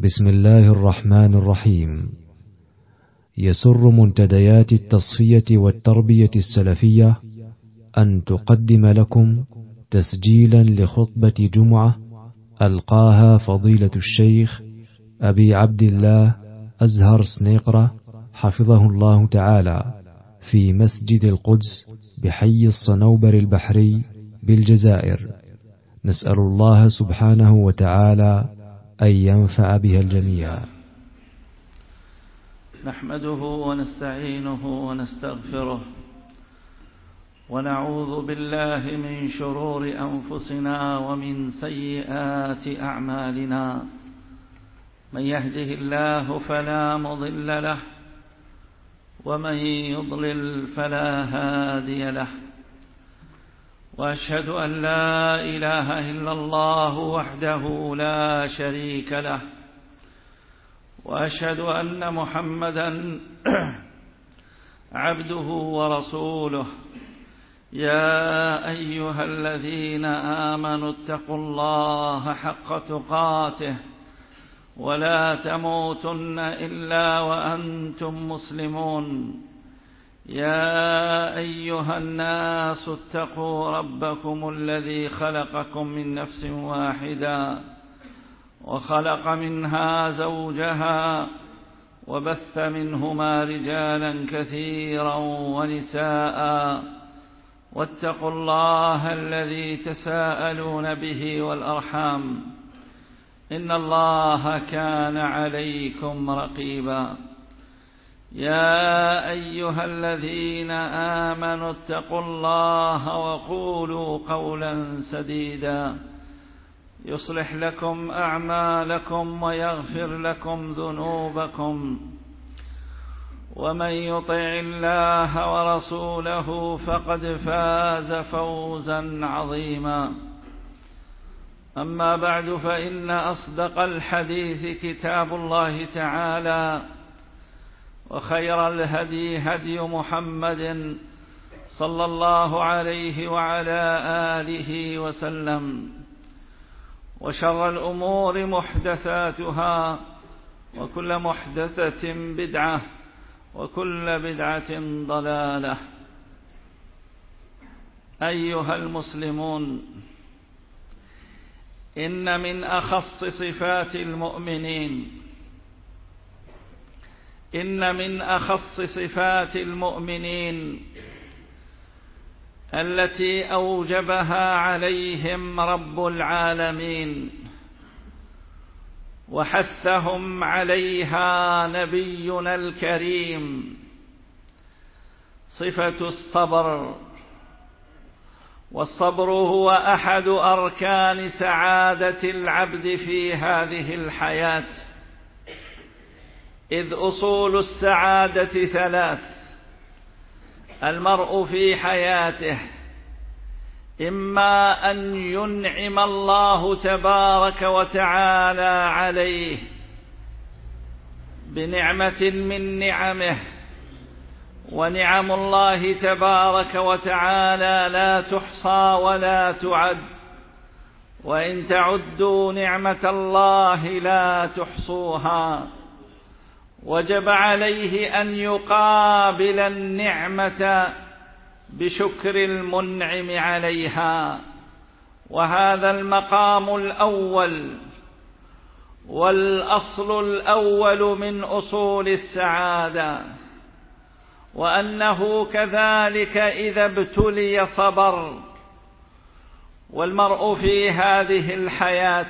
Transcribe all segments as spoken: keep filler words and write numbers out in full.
بسم الله الرحمن الرحيم. يسر منتديات التصفية والتربية السلفية أن تقدم لكم تسجيلا لخطبة جمعة ألقاها فضيلة الشيخ أبي عبد الله أزهر سنيقرة حفظه الله تعالى في مسجد القدس بحي الصنوبر البحري بالجزائر. نسأل الله سبحانه وتعالى أن ينفع بها الجميع. نحمده ونستعينه ونستغفره ونعوذ بالله من شرور أنفسنا ومن سيئات أعمالنا. من يهده الله فلا مضل له ومن يضلل فلا هادي له، وأشهد أن لا إله إلا الله وحده لا شريك له، وأشهد أن محمدا عبده ورسوله. يا أيها الذين آمنوا اتقوا الله حق تقاته ولا تموتن إلا وأنتم مسلمون. يا أيها الناس اتقوا ربكم الذي خلقكم من نفس واحدة وخلق منها زوجها وبث منهما رجالا كثيرا ونساء، واتقوا الله الذي تساءلون به والأرحام إن الله كان عليكم رقيبا. يا أيها الذين آمنوا اتقوا الله وقولوا قولا سديدا يصلح لكم أعمالكم ويغفر لكم ذنوبكم، ومن يطع الله ورسوله فقد فاز فوزا عظيما. أما بعد، فإن أصدق الحديث كتاب الله تعالى، وخير الهدي هدي محمد صلى الله عليه وعلى آله وسلم، وشر الأمور محدثاتها، وكل محدثة بدعة، وكل بدعة ضلالة. أيها المسلمون، إن من أخص صفات المؤمنين إن من أخص صفات المؤمنين التي أوجبها عليهم رب العالمين وحثهم عليها نبينا الكريم صفة الصبر. والصبر هو أحد أركان سعادة العبد في هذه الحياة، إذ أصول السعادة ثلاث: المرء في حياته إما أن ينعم الله تبارك وتعالى عليه بنعمة من نعمه، ونعم الله تبارك وتعالى لا تحصى ولا تعد، وإن تعدوا نعمة الله لا تحصوها. وجب عليه أن يقابل النعمة بشكر المنعم عليها، وهذا المقام الأول والأصل الأول من أصول السعادة، وأنه كذلك إذا ابتلي صبر. والمرء في هذه الحياة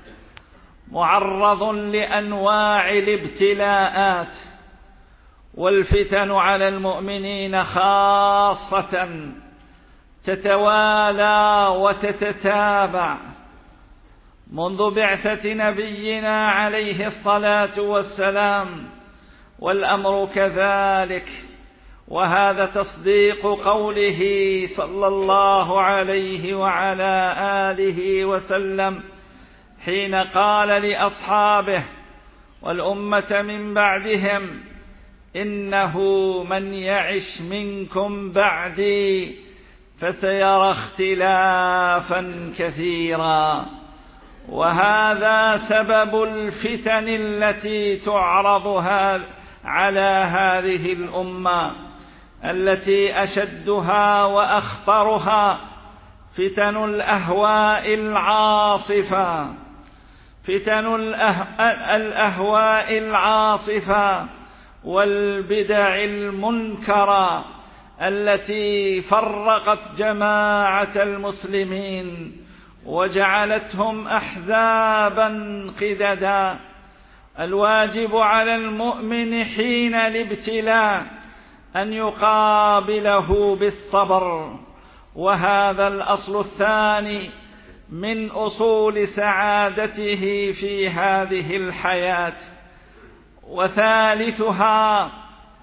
معرض لأنواع الابتلاءات والفتن على المؤمنين خاصة تتوالى وتتتابع منذ بعثة نبينا عليه الصلاة والسلام، والأمر كذلك. وهذا تصديق قوله صلى الله عليه وعلى آله وسلم حين قال لأصحابه والأمة من بعدهم: إنه من يعش منكم بعدي فسيرى اختلافا كثيرا، وهذا سبب الفتن التي تعرض على هذه الأمة، التي أشدها وأخطرها فتن الأهواء العاصفة فتن الأهواء العاصفة والبدع المنكرة التي فرقت جماعة المسلمين وجعلتهم أحزابا قددا. الواجب على المؤمن حين الابتلاء أن يقابله بالصبر، وهذا الأصل الثاني من أصول سعادته في هذه الحياة. وثالثها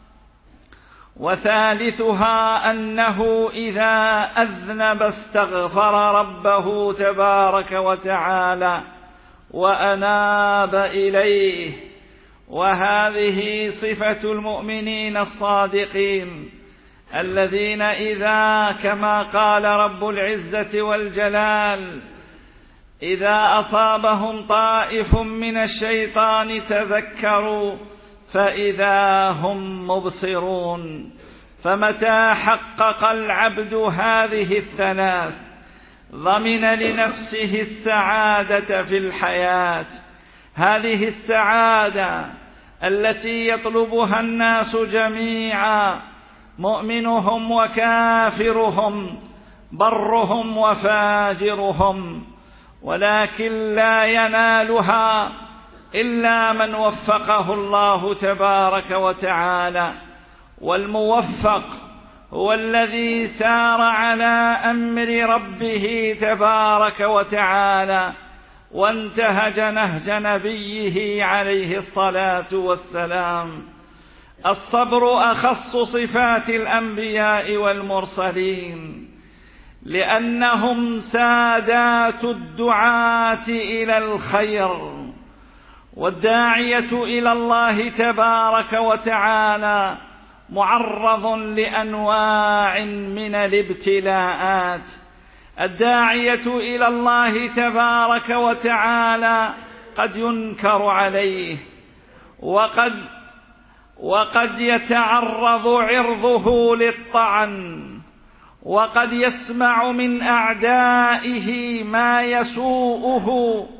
وثالثها أنه إذا أذنب استغفر ربه تبارك وتعالى وأناب إليه، وهذه صفة المؤمنين الصادقين الذين إذا كما قال رب العزة والجلال إذا أصابهم طائف من الشيطان تذكروا فإذا هم مبصرون. فمتى حقق العبد هذه الثلاث ضمن لنفسه السعادة في الحياة، هذه السعادة التي يطلبها الناس جميعا، مؤمنهم وكافرهم، برهم وفاجرهم، ولكن لا ينالها إلا من وفقه الله تبارك وتعالى. والموفق هو الذي سار على أمر ربه تبارك وتعالى وانتهج نهج نبيه عليه الصلاة والسلام. الصبر أخص صفات الأنبياء والمرسلين، لأنهم سادات الدعاة إلى الخير، والداعية إلى الله تبارك وتعالى معرض لأنواع من الابتلاءات. الداعية إلى الله تبارك وتعالى قد ينكر عليه، وقد وقد يتعرض عرضه للطعن، وقد يسمع من أعدائه ما يسوءه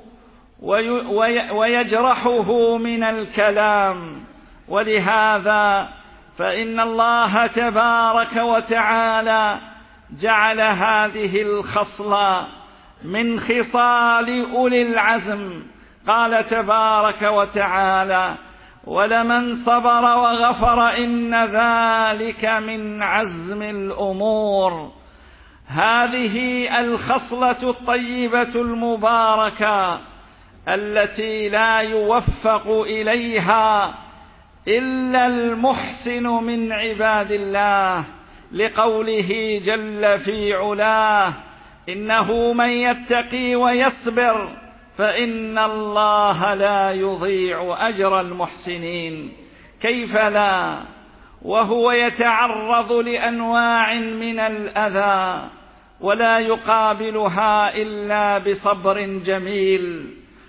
ويجرحه من الكلام. ولهذا فإن الله تبارك وتعالى جعل هذه الخصلة من خصال أولي العزم. قال تبارك وتعالى: ولمن صبر وغفر إن ذلك من عزم الأمور. هذه الخصلة الطيبة المباركة التي لا يوفق إليها إلا المحسن من عباد الله، لقوله جل في علاه: إنه من يتقي ويصبر فإن الله لا يضيع أجر المحسنين. كيف لا وهو يتعرض لأنواع من الأذى ولا يقابلها إلا بصبر جميل،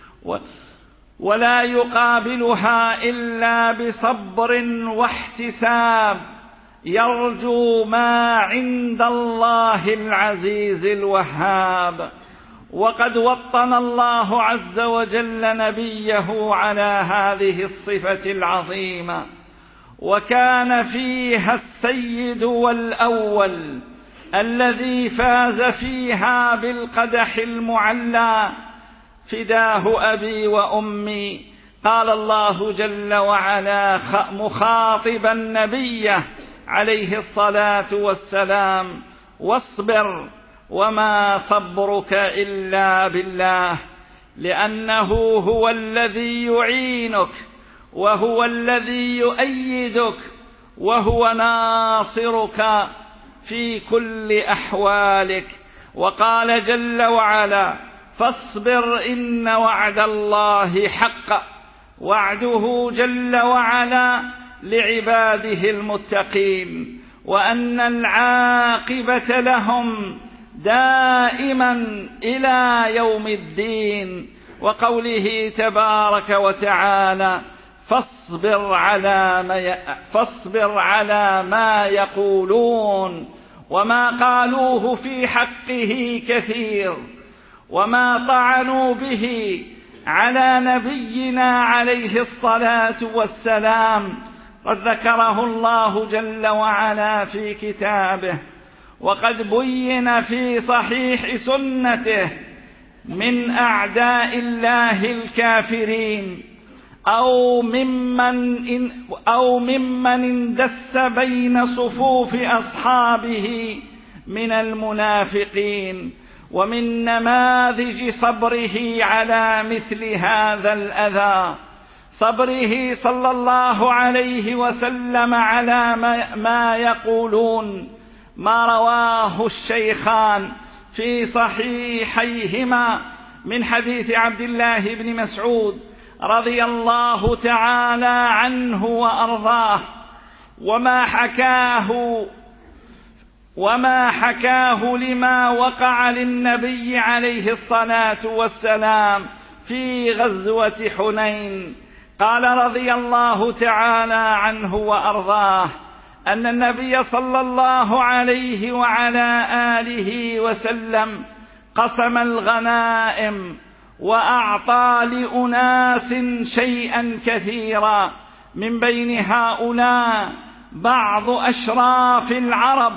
ولا يقابلها إلا بصبر واحتساب، يرجو ما عند الله العزيز الوهاب. وقد وطن الله عز وجل نبيه على هذه الصفة العظيمة، وكان فيها السيد والأول الذي فاز فيها بالقدح المعلى: فداه أبي وأمي. قال الله جل وعلا مخاطبا نبيه عليه الصلاة والسلام: واصبر وما صبرك إلا بالله، لأنه هو الذي يعينك وهو الذي يؤيدك وهو ناصرك في كل أحوالك. وقال جل وعلا: فاصبر إن وعد الله حق. وعده جل وعلا لعباده المتقين، وأن العاقبة لهم دائما إلى يوم الدين. وقوله تبارك وتعالى: فاصبر على ما فاصبر على ما يقولون وما قالوه في حقه كثير، وما طعنوا به على نبينا عليه الصلاة والسلام قد ذكره الله جل وعلا في كتابه، وقد بين في صحيح سنته من أعداء الله الكافرين أو ممن إن أو ممن اندس بين صفوف أصحابه من المنافقين، ومن نماذج صبره على مثل هذا الأذى صبره صلى الله عليه وسلم على ما يقولون ما رواه الشيخان في صحيحيهما من حديث عبد الله بن مسعود رضي الله تعالى عنه وأرضاه، وما حكاه وما حكاه لما وقع للنبي عليه الصلاة والسلام في غزوة حنين. قال رضي الله تعالى عنه وأرضاه أن النبي صلى الله عليه وعلى آله وسلم قسم الغنائم وأعطى لأناس شيئا كثيرا، من بين هؤلاء بعض أشراف العرب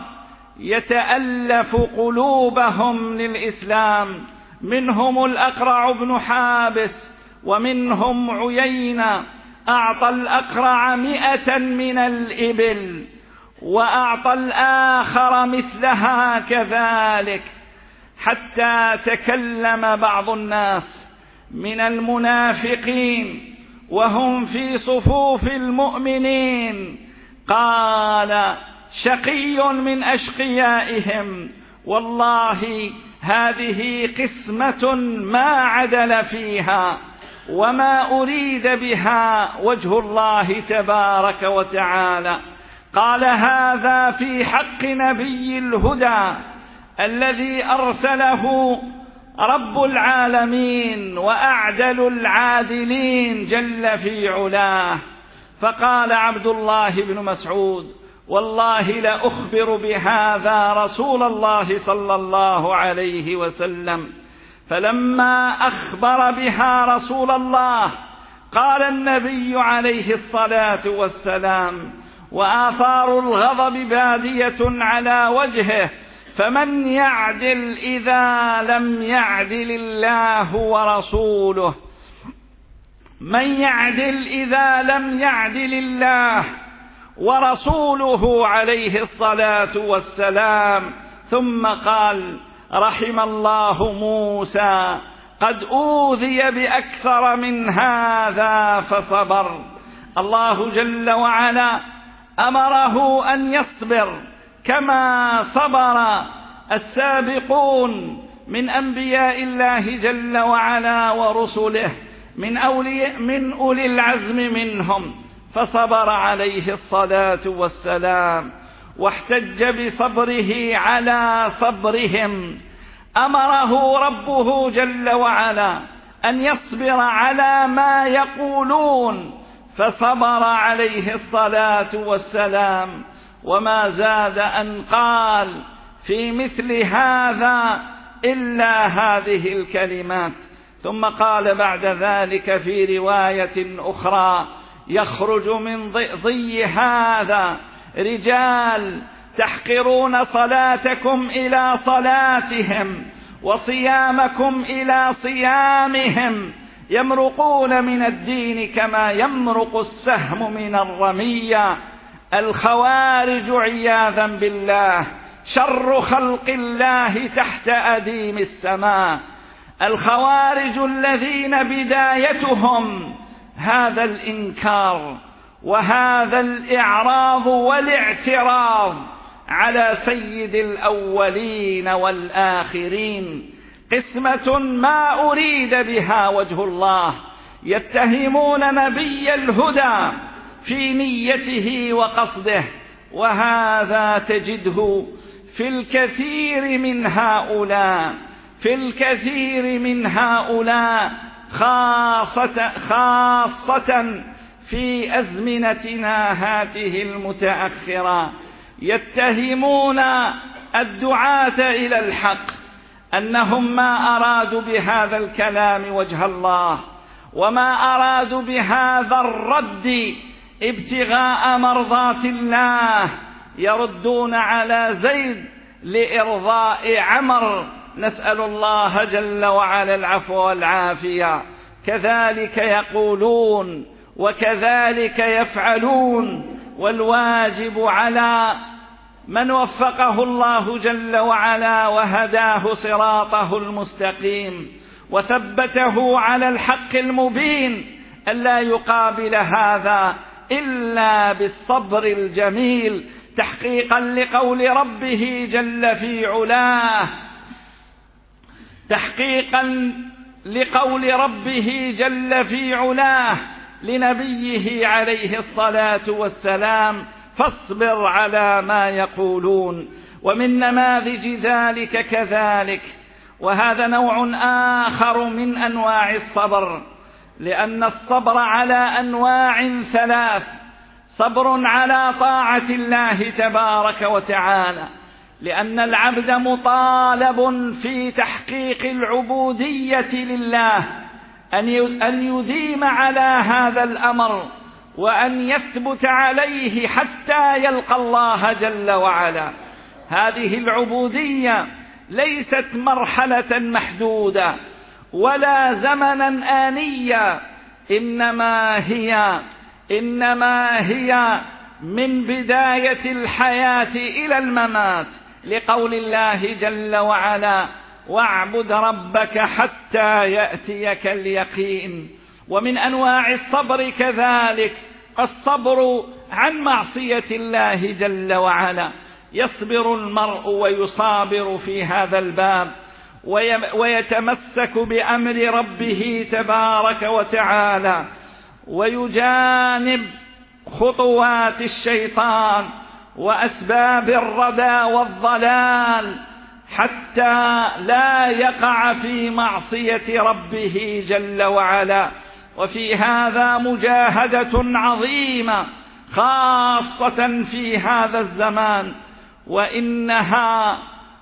يتألف قلوبهم للإسلام، منهم الأقرع بن حابس، ومنهم عيينة أعطى الأقرع مئة من الإبل، وأعطى الآخر مثلها كذلك، حتى تكلم بعض الناس من المنافقين وهم في صفوف المؤمنين، قال شقي من أشقيائهم: والله هذه قسمة ما عدل فيها وما أريد بها وجه الله تبارك وتعالى. قال هذا في حق نبي الهدى الذي أرسله رب العالمين وأعدل العادلين جل في علاه. فقال عبد الله بن مسعود: والله لأخبر بهذا رسول الله صلى الله عليه وسلم. فلما أخبر بها رسول الله قال النبي عليه الصلاة والسلام، وآثار الغضب بادية على وجهه: فمن يعدل إذا لم يعدل الله ورسوله؟ من يعدل إذا لم يعدل الله ورسوله عليه الصلاة والسلام؟ ثم قال: رحم الله موسى، قد أوذي بأكثر من هذا فصبر. الله جل وعلا أمره أن يصبر كما صبر السابقون من أنبياء الله جل وعلا ورسله من أولي من أولي العزم منهم، فصبر عليه الصلاة والسلام واحتج بصبره على صبرهم. أمره ربه جل وعلا أن يصبر على ما يقولون، فصبر عليه الصلاة والسلام، وما زاد أن قال في مثل هذا إلا هذه الكلمات. ثم قال بعد ذلك في رواية أخرى: يخرج من ضي هذا رجال تحقرون صلاتكم إلى صلاتهم وصيامكم إلى صيامهم، يمرقون من الدين كما يمرق السهم من الرمية. الخوارج عياذا بالله شر خلق الله تحت أديم السماء. الخوارج الذين بدايتهم هذا الإنكار وهذا الإعراض والاعتراض على سيد الأولين والآخرين، قسمة ما أريد بها وجه الله. يتهمون نبي الهدى في نيته وقصده، وهذا تجده في الكثير من هؤلاء في الكثير من هؤلاء خاصة, خاصة في أزمنتنا هذه المتأخرة. يتهمون الدعاة إلى الحق أنهم ما أرادوا بهذا الكلام وجه الله، وما أرادوا بهذا الرد ابتغاء مرضات الله. يردون على زيد لإرضاء عمر، نسأل الله جل وعلا العفو والعافية. كذلك يقولون وكذلك يفعلون، والواجب على من وفقه الله جل وعلا وهداه صراطه المستقيم وثبته على الحق المبين ألا يقابل هذا إلا بالصبر الجميل، تحقيقا لقول ربه جل في علاه تحقيقا لقول ربه جل في علاه لنبيه عليه الصلاة والسلام: فاصبر على ما يقولون. ومن نماذج ذلك كذلك، وهذا نوع آخر من أنواع الصبر، لأن الصبر على أنواع ثلاث: صبر على طاعة الله تبارك وتعالى، لأن العبد مطالب في تحقيق العبودية لله أن يديم على هذا الأمر وأن يثبت عليه حتى يلقى الله جل وعلا. هذه العبودية ليست مرحلة محدودة ولا زمنا آنيا، إنما هي إنما هي من بداية الحياة إلى الممات، لقول الله جل وعلا: واعبد ربك حتى يأتيك اليقين. ومن أنواع الصبر كذلك الصبر عن معصية الله جل وعلا. يصبر المرء ويصابر في هذا الباب ويتمسك بأمر ربه تبارك وتعالى، ويجانب خطوات الشيطان وأسباب الردى والضلال حتى لا يقع في معصية ربه جل وعلا. وفي هذا مجاهدة عظيمة خاصة في هذا الزمان، وإنها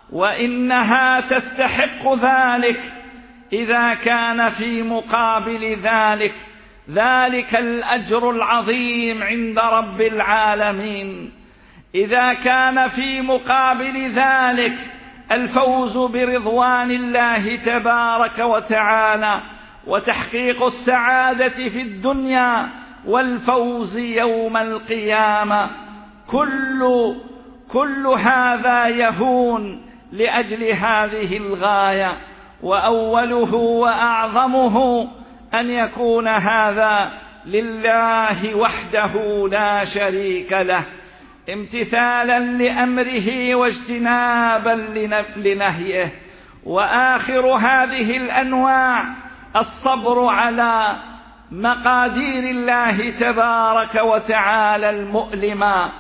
وإنها تستحق ذلك إذا كان في مقابل ذلك ذلك الأجر العظيم عند رب العالمين، إذا كان في مقابل ذلك الفوز برضوان الله تبارك وتعالى وتحقيق السعادة في الدنيا والفوز يوم القيامة. كل كل هذا يهون لأجل هذه الغاية، وأوله وأعظمه أن يكون هذا لله وحده لا شريك له، امتثالا لأمره واجتنابا لنهيه. وآخر هذه الأنواع الصبر على مقادير الله تبارك وتعالى المؤلمة،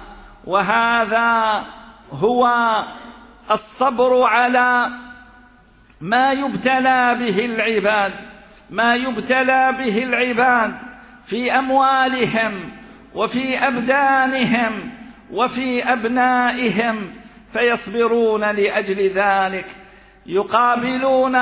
وهذا هو الصبر على ما يبتلى به العباد ما يبتلى به العباد في أموالهم وفي أبدانهم وفي أبنائهم، فيصبرون لأجل ذلك، يقابلون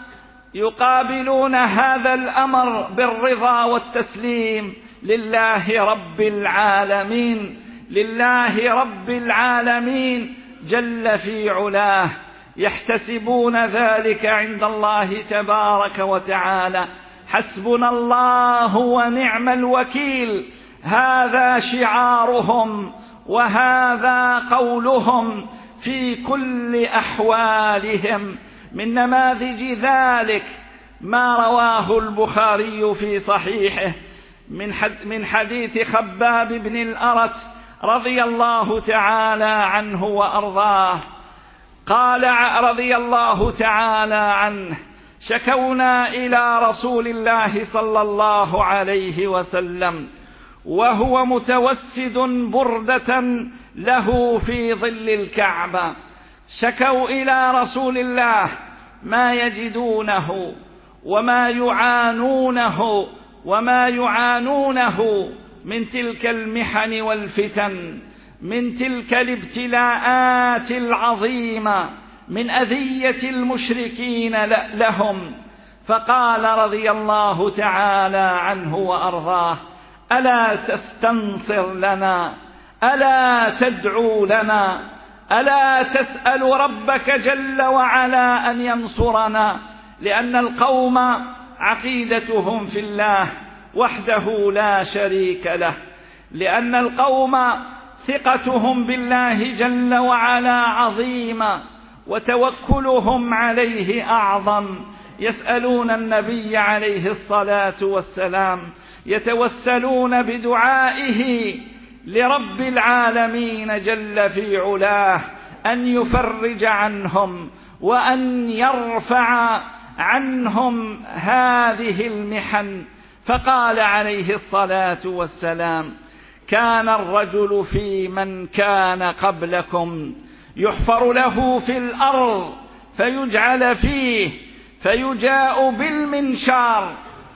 يقابلون هذا الأمر بالرضا والتسليم لله رب العالمين لله رب العالمين جل في علاه، يحتسبون ذلك عند الله تبارك وتعالى. حسبنا الله ونعم الوكيل، هذا شعارهم وهذا قولهم في كل أحوالهم. من نماذج ذلك ما رواه البخاري في صحيحه من حديث خباب بن الأرت رضي الله تعالى عنه وأرضاه، قال رضي الله تعالى عنه: شكونا إلى رسول الله صلى الله عليه وسلم وهو متوسد بردة له في ظل الكعبة، شكوا إلى رسول الله ما يجدونه وما يعانونه وما يعانونه من تلك المحن والفتن، من تلك الابتلاءات العظيمة، من أذية المشركين لهم. فقال رضي الله تعالى عنه وأرضاه: ألا تستنصر لنا؟ ألا تدعو لنا؟ ألا تسأل ربك جل وعلا أن ينصرنا؟ لأن القوم عقيدتهم في الله وحده لا شريك له، لأن القوم ثقتهم بالله جل وعلا عظيمة، وتوكلهم عليه أعظم. يسألون النبي عليه الصلاة والسلام، يتوسلون بدعائه لرب العالمين جل في علاه أن يفرج عنهم وأن يرفع عنهم هذه المحن. فقال عليه الصلاة والسلام: كان الرجل في من كان قبلكم يحفر له في الأرض فيجعل فيه، فيجاء بالمنشار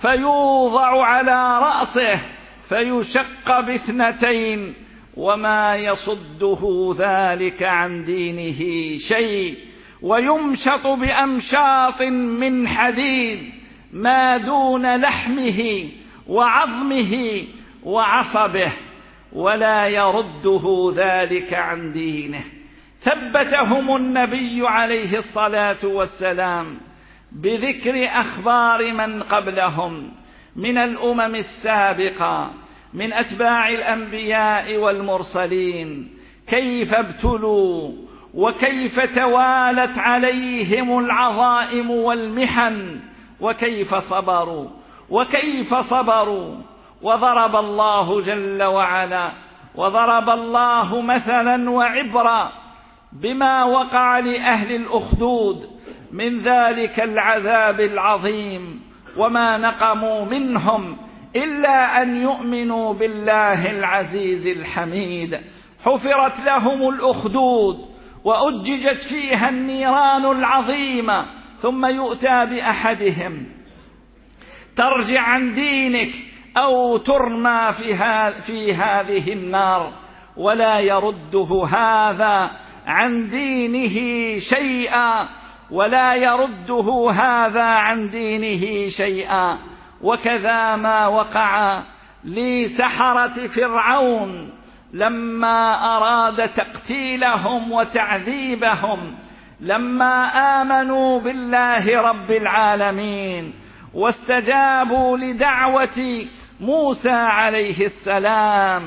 فيوضع على رأسه فيشق باثنتين، وما يصده ذلك عن دينه شيء، ويمشط بأمشاط من حديد ما دون لحمه وعظمه وعصبه، ولا يرده ذلك عن دينه. ثبتهم النبي عليه الصلاة والسلام بذكر أخبار من قبلهم من الأمم السابقة من أتباع الأنبياء والمرسلين، كيف ابتلوا وكيف توالت عليهم العظائم والمحن، وكيف صبروا وكيف صبروا. وضرب الله جل وعلا وضرب الله مثلا وعبرا بما وقع لأهل الأخدود من ذلك العذاب العظيم، وما نقموا منهم إلا أن يؤمنوا بالله العزيز الحميد. حفرت لهم الأخدود وأججت فيها النيران العظيمة، ثم يؤتى بأحدهم: ترجع عن دينك أو ترمى في هذه النار، ولا يرده هذا عن دينه شيئا ولا يرده هذا عن دينه شيئا. وكذا ما وقع لسحرة فرعون لما أراد تقتيلهم وتعذيبهم، لما آمنوا بالله رب العالمين واستجابوا لدعوة موسى عليه السلام،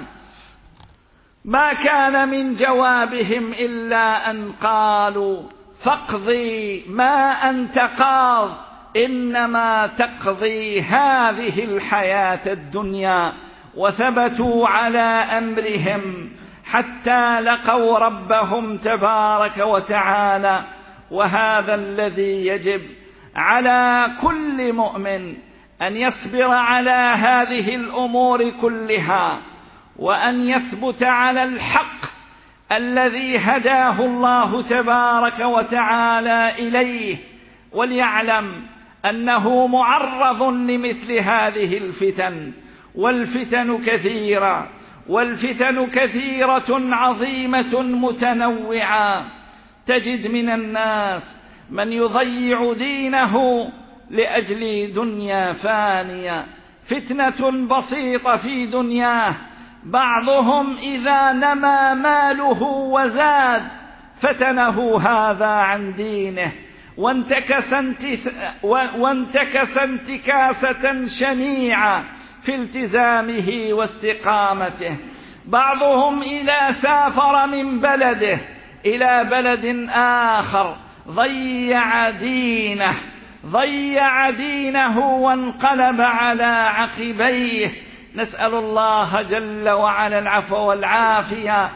ما كان من جوابهم إلا أن قالوا: فاقضي ما أنت قاض، إنما تقضي هذه الحياة الدنيا. وثبتوا على أمرهم حتى لقوا ربهم تبارك وتعالى. وهذا الذي يجب على كل مؤمن أن يصبر على هذه الأمور كلها، وأن يثبت على الحق الذي هداه الله تبارك وتعالى إليه، وليعلم أنه معرض لمثل هذه الفتن. والفتن كثيرة والفتن كثيرة عظيمة متنوعة. تجد من الناس من يضيع دينه لأجل دنيا فانية، فتنة بسيطة في دنياه. بعضهم إذا نمى ماله وزاد فتنه هذا عن دينه، وانتكس, انتس وانتكس انتكاسة شنيعة في التزامه واستقامته. بعضهم إذا سافر من بلده إلى بلد آخر ضيع دينه ضيع دينه وانقلب على عقبيه. نسأل الله جل وعلا العفو والعافية،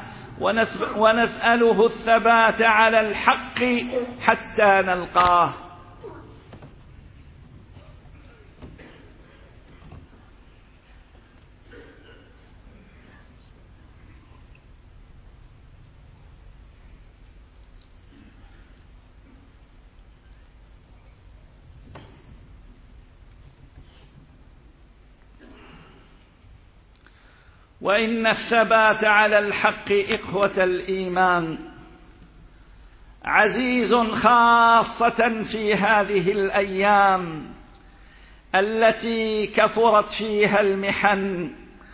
ونسأله الثبات على الحق حتى نلقاه. وإن الثبات على الحق إخوة الإيمان عزيز خاصة في هذه الأيام التي كثرت فيها المحن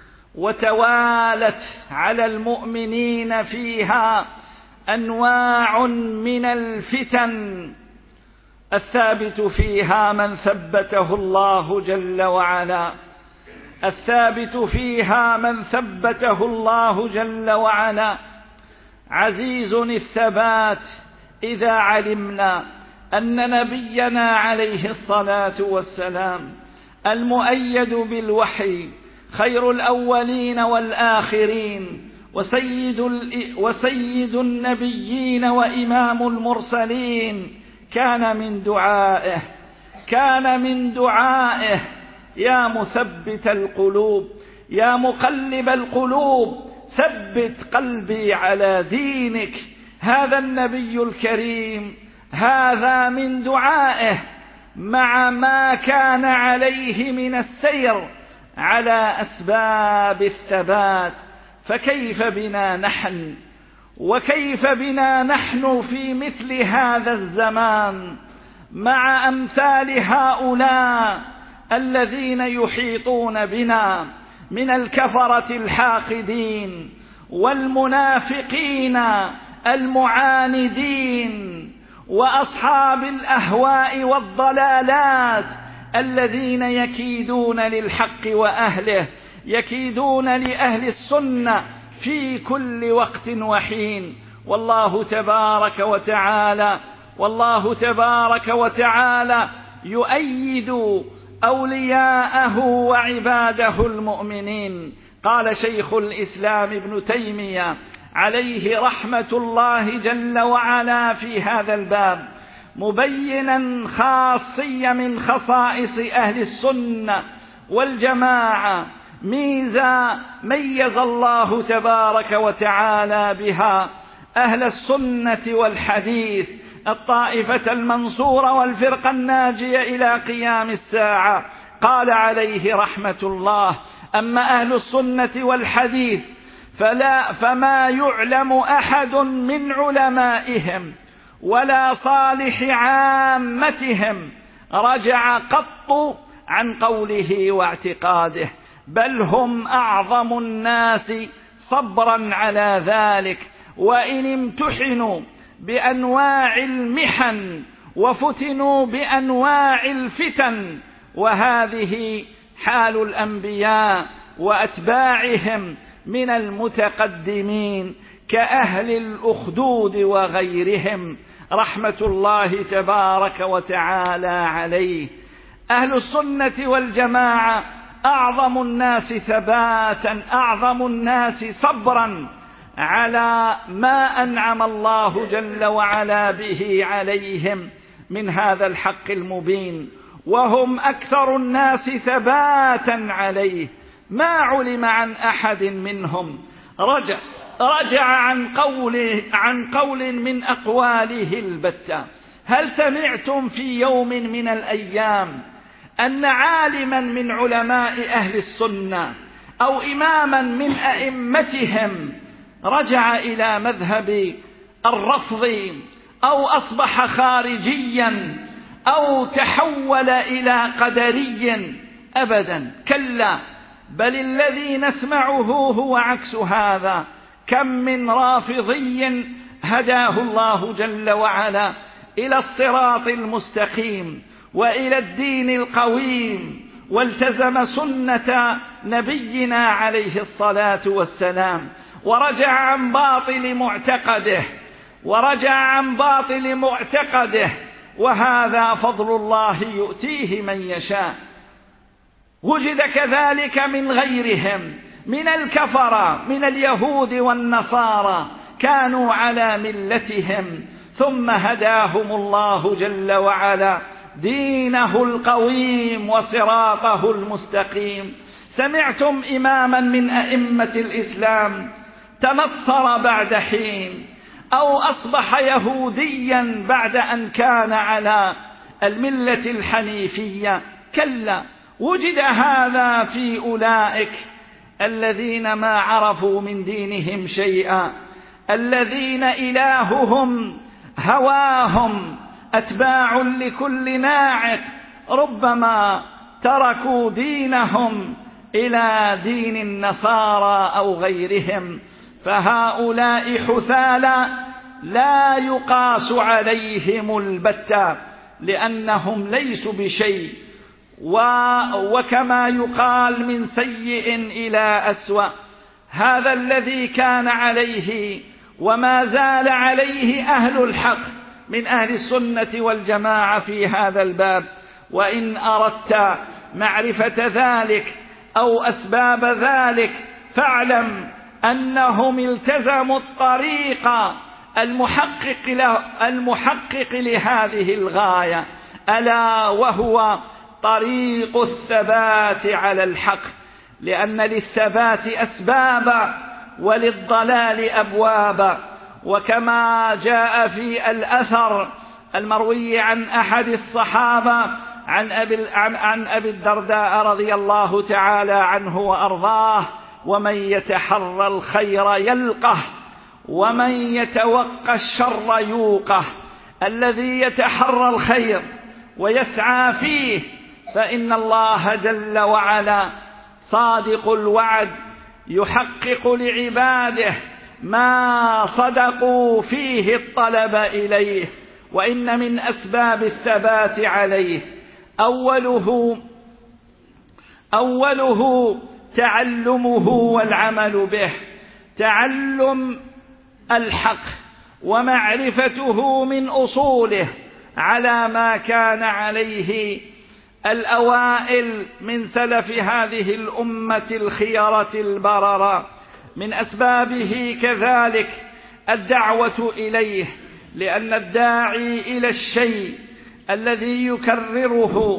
وتوالت على المؤمنين فيها أنواع من الفتن. الثابت فيها من ثبته الله جل وعلا، الثابت فيها من ثبته الله جل وعلا. عزيز الثبات إذا علمنا أن نبينا عليه الصلاة والسلام المؤيد بالوحي خير الأولين والآخرين وسيد, وسيد النبيين وإمام المرسلين كان من دعائه كان من دعائه يا مثبت القلوب يا مقلب القلوب ثبت قلبي على دينك. هذا النبي الكريم هذا من دعائه مع ما كان عليه من السير على أسباب الثبات. فكيف بنا نحن وكيف بنا نحن في مثل هذا الزمان مع أمثال هؤلاء الذين يحيطون بنا من الكفرة الحاقدين والمنافقين المعاندين وأصحاب الأهواء والضلالات الذين يكيدون للحق وأهله، يكيدون لأهل السنة في كل وقت وحين. والله تبارك وتعالى والله تبارك وتعالى يؤيد أولياءه وعباده المؤمنين. قال شيخ الإسلام ابن تيمية عليه رحمة الله جل وعلا في هذا الباب مبينا خاصية من خصائص أهل السنة والجماعة، ميزة ميز الله تبارك وتعالى بها أهل السنة والحديث، الطائفة المنصورة والفرقة الناجية إلى قيام الساعة. قال عليه رحمة الله: أما أهل السنة والحديث فلا فما يعلم أحد من علمائهم ولا صالح عامتهم رجع قط عن قوله واعتقاده، بل هم أعظم الناس صبرا على ذلك، وإن امتحنوا بأنواع المحن وفتنوا بأنواع الفتن. وهذه حال الأنبياء وأتباعهم من المتقدمين كأهل الأخدود وغيرهم رحمة الله تبارك وتعالى عليه. أهل السنة والجماعة أعظم الناس ثباتا، أعظم الناس صبرا على ما أنعم الله جل وعلا به عليهم من هذا الحق المبين، وهم أكثر الناس ثباتا عليه. ما علم عن أحد منهم رجع رجع عن قول عن قول من أقواله البتة. هل سمعتم في يوم من الأيام أن عالما من علماء أهل السنة أو إماما من أئمتهم رجع إلى مذهب الرفض أو أصبح خارجيا أو تحول إلى قدري؟ أبدا، كلا، بل الذي نسمعه هو عكس هذا. كم من رافضي هداه الله جل وعلا إلى الصراط المستقيم وإلى الدين القويم، والتزم سنة نبينا عليه الصلاة والسلام، ورجع عن باطل معتقده ورجع عن باطل معتقده وهذا فضل الله يؤتيه من يشاء. وجد كذلك من غيرهم من الكفرة من اليهود والنصارى، كانوا على ملتهم ثم هداهم الله جل وعلا دينه القويم وصراطه المستقيم. سمعتم إماما من أئمة الإسلام تنصر بعد حين أو أصبح يهوديا بعد أن كان على الملة الحنيفية؟ كلا، وجد هذا في أولئك الذين ما عرفوا من دينهم شيئا، الذين إلههم هواهم، أتباع لكل ناعق، ربما تركوا دينهم إلى دين النصارى أو غيرهم. فهؤلاء حثالى لا يقاس عليهم البتة، لأنهم ليسوا بشيء، وكما يقال من سيء إلى أسوأ. هذا الذي كان عليه وما زال عليه أهل الحق من أهل السنة والجماعة في هذا الباب. وإن أردت معرفة ذلك أو أسباب ذلك فاعلم أنهم التزموا الطريق المحقق, له المحقق لهذه الغاية، ألا وهو طريق الثبات على الحق، لأن للثبات أسبابا وللضلال أبوابا. وكما جاء في الأثر المروي عن أحد الصحابة عن أبي, عن أبي الدرداء رضي الله تعالى عنه وأرضاه: ومن يتحرى الخير يلقه ومن يتوقى الشر يوقه. الذي يتحرى الخير ويسعى فيه فإن الله جل وعلا صادق الوعد، يحقق لعباده ما صدقوا فيه الطلب إليه. وإن من أسباب الثبات عليه أوله أوله تعلمه والعمل به، تعلم الحق ومعرفته من أصوله على ما كان عليه الأوائل من سلف هذه الأمة الخيرة البررة. من أسبابه كذلك الدعوة إليه، لأن الداعي إلى الشيء الذي يكرره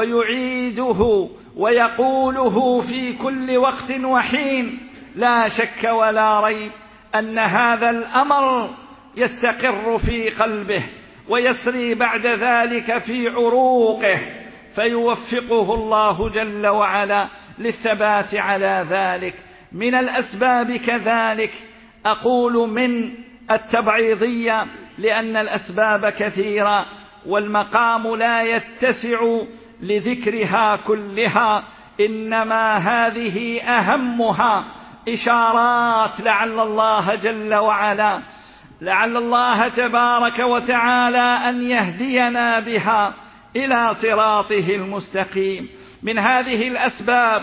ويعيده ويقوله في كل وقت وحين لا شك ولا ريب أن هذا الأمر يستقر في قلبه ويسري بعد ذلك في عروقه، فيوفقه الله جل وعلا للثبات على ذلك. من الأسباب كذلك أقول من التبعيضية، لأن الأسباب كثيرة والمقام لا يتسع لذكرها كلها، إنما هذه أهمها إشارات لعل الله جل وعلا لعل الله تبارك وتعالى أن يهدينا بها إلى صراطه المستقيم. من هذه الأسباب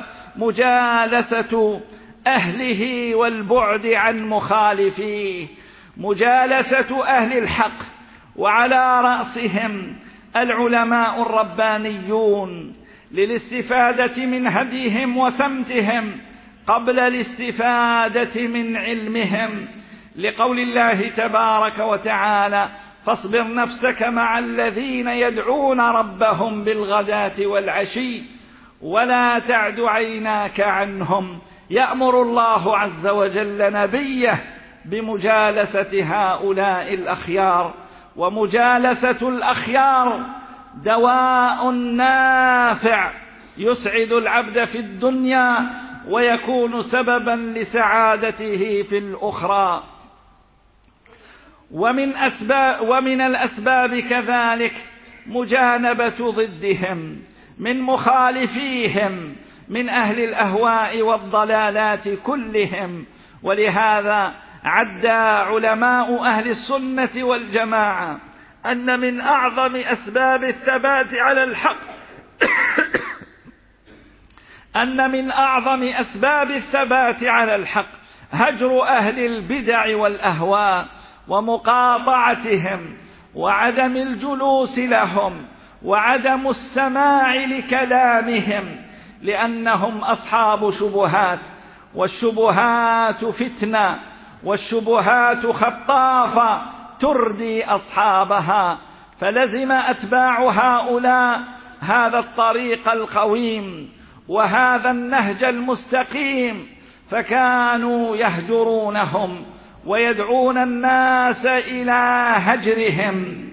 مجالسة أهله والبعد عن مخالفيه، مجالسة أهل الحق، وعلى رأسهم العلماء الربانيون، للاستفادة من هديهم وسمتهم قبل الاستفادة من علمهم، لقول الله تبارك وتعالى: فاصبر نفسك مع الذين يدعون ربهم بالغداة والعشي ولا تعد عيناك عنهم. يأمر الله عز وجل نبيه بمجالسة هؤلاء الأخيار، ومجالسة الأخيار دواء نافع يسعد العبد في الدنيا ويكون سببا لسعادته في الأخرى. ومن أسباب ومن الأسباب كذلك مجانبة ضدهم من مخالفيهم من أهل الأهواء والضلالات كلهم. ولهذا عد علماء أهل السنة والجماعة أن من أعظم أسباب الثبات على الحق أن من أعظم أسباب الثبات على الحق هجر أهل البدع والأهواء ومقاطعتهم وعدم الجلوس لهم وعدم السماع لكلامهم، لأنهم أصحاب شبهات، والشبهات فتنة، والشبهات خطافة تردي أصحابها. فلزم أتباع هؤلاء هذا الطريق القويم وهذا النهج المستقيم، فكانوا يهجرونهم ويدعون الناس إلى هجرهم.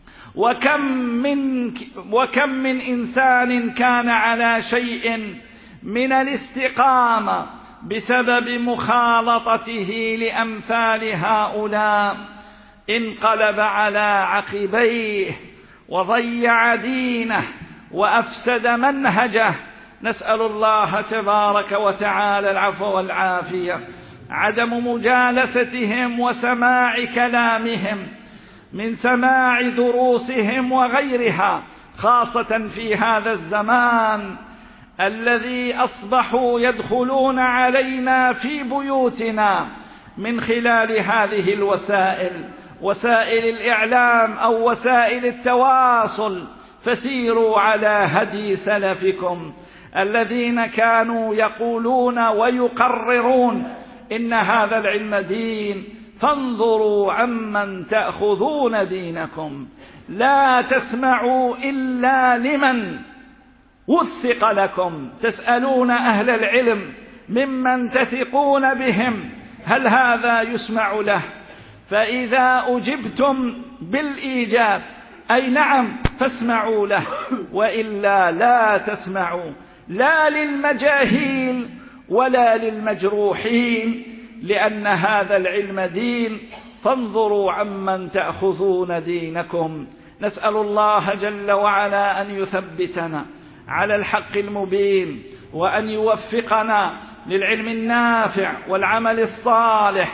وكم من, وكم من إنسان كان على شيء من الاستقامة بسبب مخالطته لأمثال هؤلاء انقلب على عقبيه وضيع دينه وأفسد منهجه. نسأل الله تبارك وتعالى العفو والعافية. عدم مجالستهم وسماع كلامهم من سماع دروسهم وغيرها، خاصة في هذا الزمان الذي أصبحوا يدخلون علينا في بيوتنا من خلال هذه الوسائل، وسائل الإعلام أو وسائل التواصل. فسيروا على هدي سلفكم الذين كانوا يقولون ويقررون إن هذا العلم دين، فانظروا عمن تأخذون دينكم، لا تسمعوا إلا لمن وثق لكم، تسألون أهل العلم ممن تثقون بهم هل هذا يسمع له، فإذا أجبتم بالإيجاب أي نعم فاسمعوا له، وإلا لا تسمعوا لا للمجاهيل ولا للمجروحين، لأن هذا العلم دين، فانظروا عمن تأخذون دينكم. نسأل الله جل وعلا أن يثبتنا على الحق المبين، وأن يوفقنا للعلم النافع والعمل الصالح،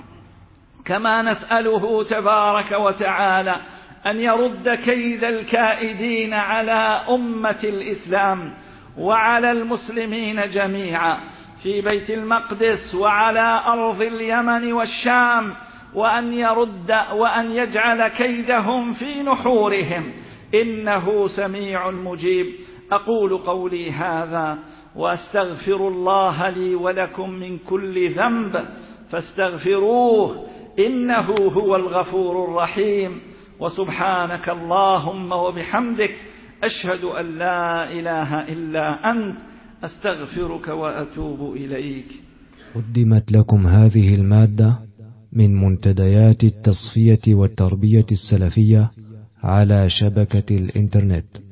كما نسأله تبارك وتعالى أن يرد كيد الكائدين على أمة الإسلام وعلى المسلمين جميعا في بيت المقدس وعلى أرض اليمن والشام، وأن يرد وأن يجعل كيدهم في نحورهم، إنه سميع مجيب. أقول قولي هذا وأستغفر الله لي ولكم من كل ذنب فاستغفروه إنه هو الغفور الرحيم. وسبحانك اللهم وبحمدك أشهد أن لا إله إلا أنت أستغفرك وأتوب إليك. قدمت لكم هذه المادة من منتديات التصفية والتربية السلفية على شبكة الإنترنت.